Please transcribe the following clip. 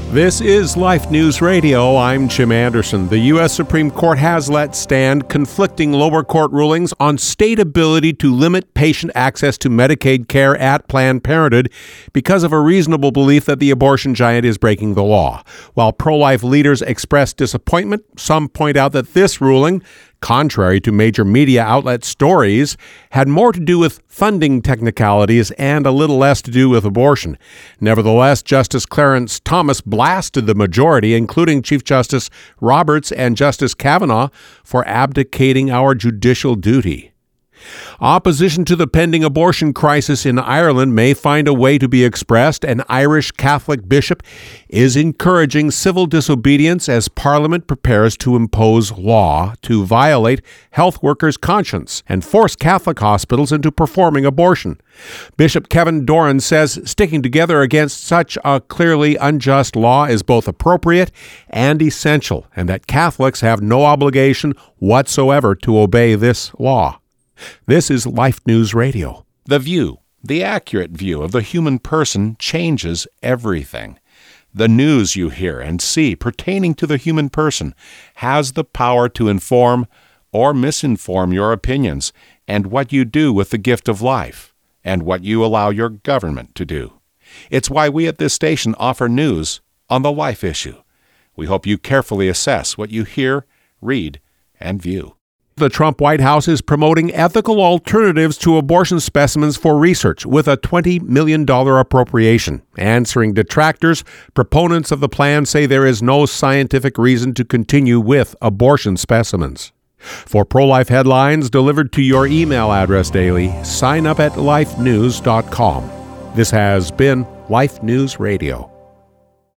This is Life News Radio. I'm Jim Anderson. The U.S. Supreme Court has let stand conflicting lower court rulings on state ability to limit patient access to Medicaid care at Planned Parenthood because of a reasonable belief that the abortion giant is breaking the law. While pro-life leaders express disappointment, some point out that this ruling, contrary to major media outlet stories, had more to do with funding technicalities and a little less to do with abortion. Nevertheless, Justice Clarence Thomas blasted the majority, including Chief Justice Roberts and Justice Kavanaugh, for abdicating our judicial duty. Opposition to the pending abortion crisis in Ireland may find a way to be expressed. An Irish Catholic bishop is encouraging civil disobedience as Parliament prepares to impose law to violate health workers' conscience and force Catholic hospitals into performing abortion. Bishop Kevin Doran says sticking together against such a clearly unjust law is both appropriate and essential, and that Catholics have no obligation whatsoever to obey this law. This is Life News Radio. The view, the accurate view of the human person, changes everything. The news you hear and see pertaining to the human person has the power to inform or misinform your opinions and what you do with the gift of life and what you allow your government to do. It's why we at this station offer news on the life issue. We hope you carefully assess what you hear, read, and view. The Trump White House is promoting ethical alternatives to abortion specimens for research with a $20 million appropriation. Answering detractors, proponents of the plan say there is no scientific reason to continue with abortion specimens. For pro-life headlines delivered to your email address daily, sign up at lifenews.com. This has been Life News Radio.